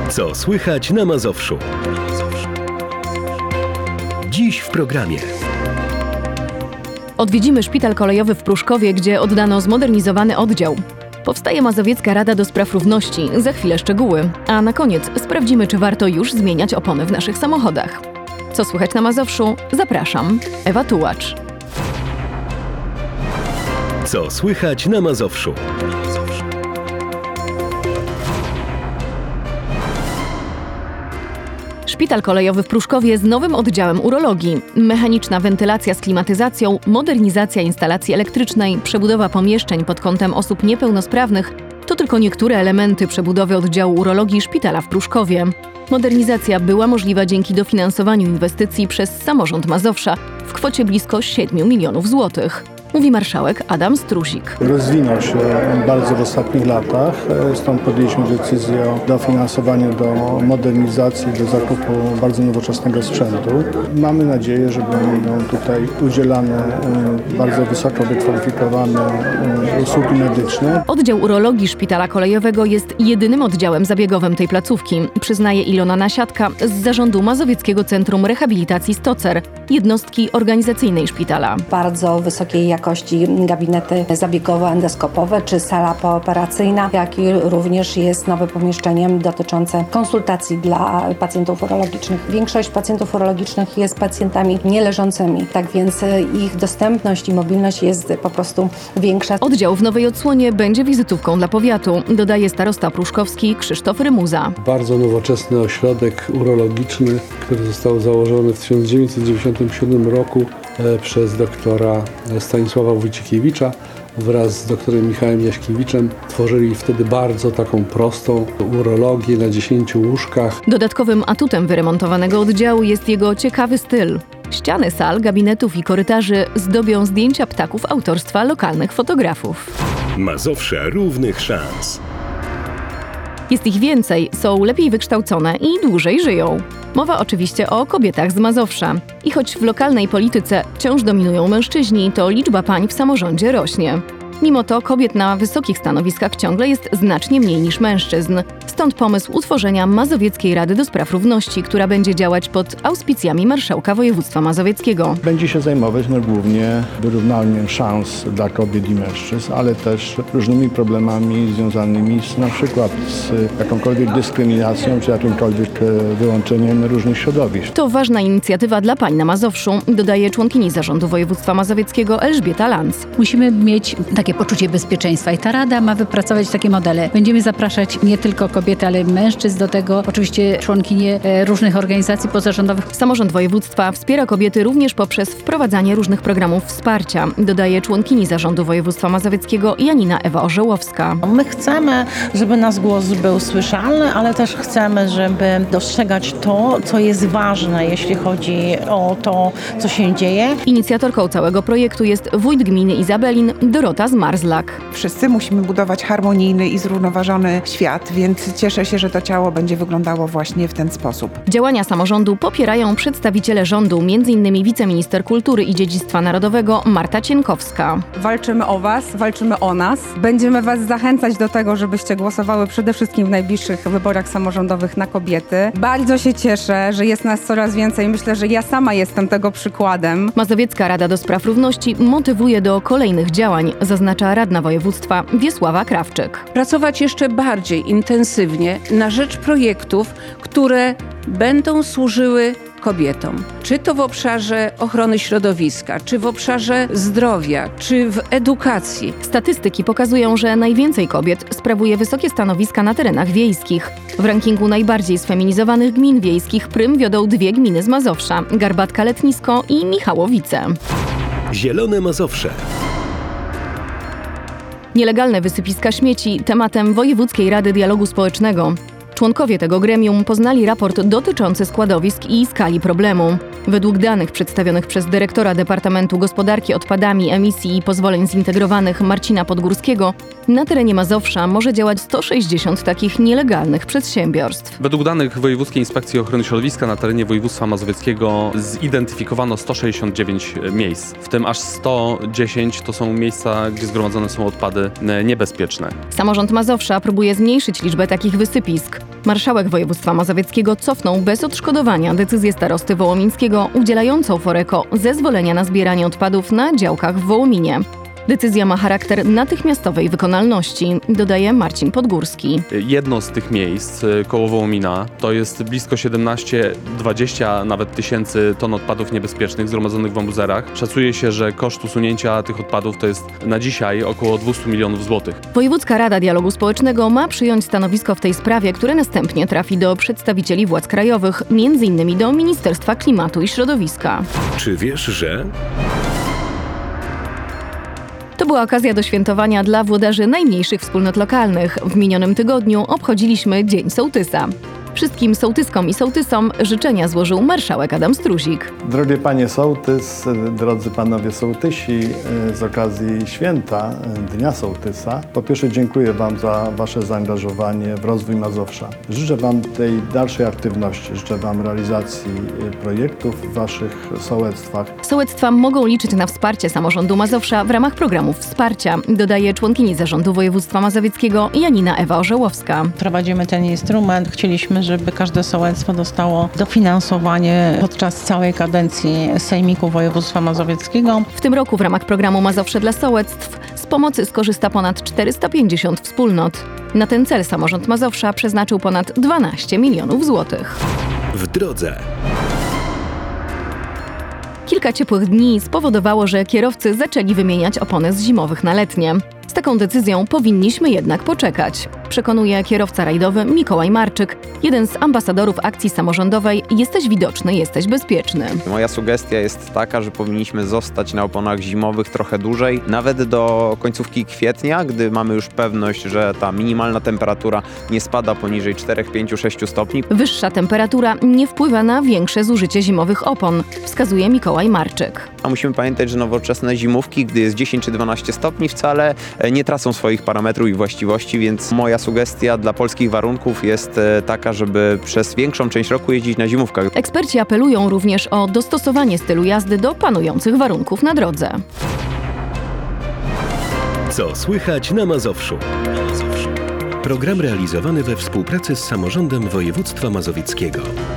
Co słychać na Mazowszu? Dziś w programie. Odwiedzimy szpital kolejowy w Pruszkowie, gdzie oddano zmodernizowany oddział. Powstaje Mazowiecka Rada do Spraw Równości. Za chwilę szczegóły. A na koniec sprawdzimy, czy warto już zmieniać opony w naszych samochodach. Co słychać na Mazowszu? Zapraszam. Ewa Tułacz. Co słychać na Mazowszu? Szpital kolejowy w Pruszkowie z nowym oddziałem urologii. Mechaniczna wentylacja z klimatyzacją, modernizacja instalacji elektrycznej, przebudowa pomieszczeń pod kątem osób niepełnosprawnych to tylko niektóre elementy przebudowy oddziału urologii szpitala w Pruszkowie. Modernizacja była możliwa dzięki dofinansowaniu inwestycji przez samorząd Mazowsza w kwocie blisko 7 milionów złotych. Mówi marszałek Adam Strusik. Rozwinął się bardzo w ostatnich latach, stąd podjęliśmy decyzję o dofinansowaniu do modernizacji, do zakupu bardzo nowoczesnego sprzętu. Mamy nadzieję, że będą tutaj udzielane bardzo wysoko wykwalifikowane usługi medyczne. Oddział urologii szpitala kolejowego jest jedynym oddziałem zabiegowym tej placówki, przyznaje Ilona Nasiadka z zarządu Mazowieckiego Centrum Rehabilitacji Stocer, jednostki organizacyjnej szpitala. Bardzo wysokiej jakości gabinety zabiegowo-endoskopowe czy sala pooperacyjna, jak i również jest nowe pomieszczenie dotyczące konsultacji dla pacjentów urologicznych. Większość pacjentów urologicznych jest pacjentami nieleżącymi, tak więc ich dostępność i mobilność jest po prostu większa. Oddział w nowej odsłonie będzie wizytówką dla powiatu, dodaje starosta pruszkowski Krzysztof Rymuza. Bardzo nowoczesny ośrodek urologiczny, który został założony w 1997 roku przez doktora Stanisława Wójcikiewicza wraz z doktorem Michałem Jaśkiewiczem. Tworzyli wtedy bardzo taką prostą urologię na 10 łóżkach. Dodatkowym atutem wyremontowanego oddziału jest jego ciekawy styl. Ściany sal, gabinetów i korytarzy zdobią zdjęcia ptaków autorstwa lokalnych fotografów. Mazowsze równych szans. Jest ich więcej, są lepiej wykształcone i dłużej żyją. Mowa oczywiście o kobietach z Mazowsza. I choć w lokalnej polityce wciąż dominują mężczyźni, to liczba pań w samorządzie rośnie. Mimo to kobiet na wysokich stanowiskach ciągle jest znacznie mniej niż mężczyzn. Stąd pomysł utworzenia Mazowieckiej Rady do Spraw Równości, która będzie działać pod auspicjami marszałka województwa mazowieckiego. Będzie się zajmować głównie wyrównaniem szans dla kobiet i mężczyzn, ale też różnymi problemami związanymi na przykład z jakąkolwiek dyskryminacją czy jakimkolwiek wyłączeniem różnych środowisk. To ważna inicjatywa dla pań na Mazowszu, dodaje członkini zarządu województwa mazowieckiego Elżbieta Lanz. Musimy mieć takie poczucie bezpieczeństwa i ta Rada ma wypracować takie modele. Będziemy zapraszać nie tylko kobiety, ale mężczyzn do tego, oczywiście członkinie różnych organizacji pozarządowych. Samorząd województwa wspiera kobiety również poprzez wprowadzanie różnych programów wsparcia, dodaje członkini zarządu województwa mazowieckiego Janina Ewa Orzełowska. My chcemy, żeby nasz głos był słyszalny, ale też chcemy, żeby dostrzegać to, co jest ważne, jeśli chodzi o to, co się dzieje. Inicjatorką całego projektu jest wójt gminy Izabelin Dorota Zmarzlak. Wszyscy musimy budować harmonijny i zrównoważony świat, więc cieszę się, że to ciało będzie wyglądało właśnie w ten sposób. Działania samorządu popierają przedstawiciele rządu, m.in. wiceminister kultury i dziedzictwa narodowego Marta Cienkowska. Walczymy o Was, walczymy o nas. Będziemy Was zachęcać do tego, żebyście głosowały przede wszystkim w najbliższych wyborach samorządowych na kobiety. Bardzo się cieszę, że jest nas coraz więcej. Myślę, że ja sama jestem tego przykładem. Mazowiecka Rada do Spraw Równości motywuje do kolejnych działań, zaznacza radna województwa Wiesława Krawczyk. Pracować jeszcze bardziej intensywnie na rzecz projektów, które będą służyły kobietom. Czy to w obszarze ochrony środowiska, czy w obszarze zdrowia, czy w edukacji. Statystyki pokazują, że najwięcej kobiet sprawuje wysokie stanowiska na terenach wiejskich. W rankingu najbardziej sfeminizowanych gmin wiejskich prym wiodą dwie gminy z Mazowsza – Garbatka-Letnisko i Michałowice. Zielone Mazowsze. Nielegalne wysypiska śmieci tematem Wojewódzkiej Rady Dialogu Społecznego. Członkowie tego gremium poznali raport dotyczący składowisk i skali problemu. Według danych przedstawionych przez dyrektora Departamentu Gospodarki Odpadami, Emisji i Pozwoleń Zintegrowanych Marcina Podgórskiego, na terenie Mazowsza może działać 160 takich nielegalnych przedsiębiorstw. Według danych Wojewódzkiej Inspekcji Ochrony Środowiska na terenie województwa mazowieckiego zidentyfikowano 169 miejsc. W tym aż 110 to są miejsca, gdzie zgromadzone są odpady niebezpieczne. Samorząd Mazowsza próbuje zmniejszyć liczbę takich wysypisk. Marszałek województwa mazowieckiego cofnął bez odszkodowania decyzję starosty wołomińskiego udzielającą Foreko zezwolenia na zbieranie odpadów na działkach w Wołominie. Decyzja ma charakter natychmiastowej wykonalności, dodaje Marcin Podgórski. Jedno z tych miejsc koło Wołomina to jest blisko 17-20 nawet tysięcy ton odpadów niebezpiecznych zgromadzonych w wąwozerach. Szacuje się, że koszt usunięcia tych odpadów to jest na dzisiaj około 200 milionów złotych. Wojewódzka Rada Dialogu Społecznego ma przyjąć stanowisko w tej sprawie, które następnie trafi do przedstawicieli władz krajowych, m.in. do Ministerstwa Klimatu i Środowiska. Czy wiesz, że... To była okazja do świętowania dla włodarzy najmniejszych wspólnot lokalnych. W minionym tygodniu obchodziliśmy Dzień Sołtysa. Wszystkim sołtyskom i sołtysom życzenia złożył marszałek Adam Struzik. Drogie panie sołtys, drodzy panowie sołtysi, z okazji święta Dnia Sołtysa, po pierwsze dziękuję wam za wasze zaangażowanie w rozwój Mazowsza. Życzę wam tej dalszej aktywności, życzę wam realizacji projektów w waszych sołectwach. Sołectwa mogą liczyć na wsparcie samorządu Mazowsza w ramach programów wsparcia, dodaje członkini Zarządu Województwa Mazowieckiego Janina Ewa Orzełowska. Prowadzimy ten instrument. Chcieliśmy, żeby każde sołectwo dostało dofinansowanie podczas całej kadencji Sejmiku Województwa Mazowieckiego. W tym roku w ramach programu Mazowsze dla sołectw z pomocy skorzysta ponad 450 wspólnot. Na ten cel samorząd Mazowsza przeznaczył ponad 12 milionów złotych. W drodze. Kilka ciepłych dni spowodowało, że kierowcy zaczęli wymieniać opony z zimowych na letnie. Z taką decyzją powinniśmy jednak poczekać, przekonuje kierowca rajdowy Mikołaj Marczyk, jeden z ambasadorów akcji samorządowej Jesteś widoczny, jesteś bezpieczny. Moja sugestia jest taka, że powinniśmy zostać na oponach zimowych trochę dłużej, nawet do końcówki kwietnia, gdy mamy już pewność, że ta minimalna temperatura nie spada poniżej 4, 5, 6 stopni. Wyższa temperatura nie wpływa na większe zużycie zimowych opon, wskazuje Mikołaj Marczyk. A musimy pamiętać, że nowoczesne zimówki, gdy jest 10 czy 12 stopni, wcale nie tracą swoich parametrów i właściwości, więc moja sugestia dla polskich warunków jest taka, żeby przez większą część roku jeździć na zimówkach. Eksperci apelują również o dostosowanie stylu jazdy do panujących warunków na drodze. Co słychać na Mazowszu? Program realizowany we współpracy z Samorządem Województwa Mazowieckiego.